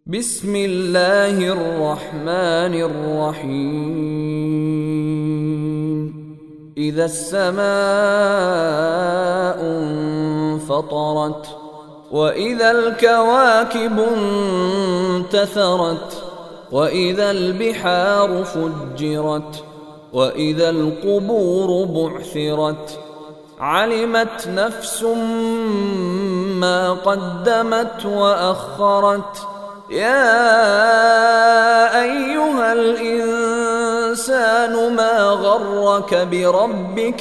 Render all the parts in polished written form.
بسم الله الرحمن الرحيم إذا السماء انفطرت وإذا الكواكب انتثرت وإذا البحار فجرت وإذا القبور بعثرت علمت نفس ما قدمت وأخرت يا أيها الإنسان ما غرك بربك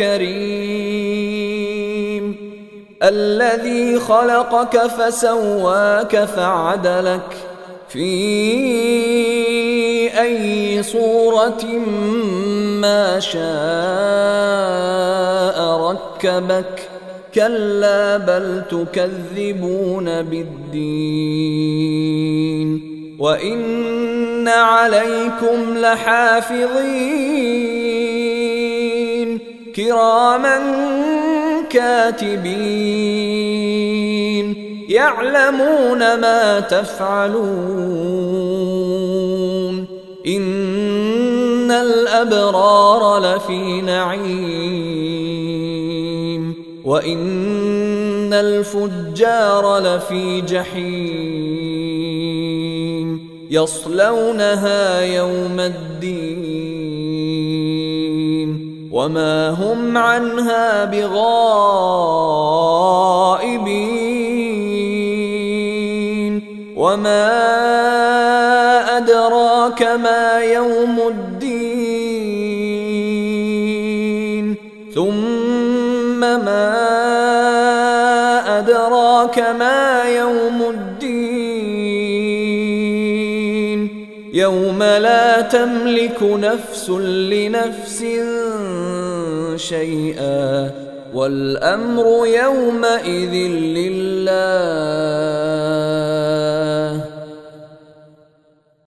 الكريم الذي خلقك فسواك فعدلك في أي صورة ما شاء ركبك كلا بل تكذبون بالدين وإن عليكم لحافظين كراما كاتبين يعلمون ما تفعلون إن الأبرار لفي نعيم وإن الفجار لفي جحيم يصلونها يوم الدين وما هم عنها بغائبين وما أدراك ما يوم الدين ثم ما أدراك ما يوم الدين يوم لا تملك نفس لنفس شيئا والأمر يومئذ لله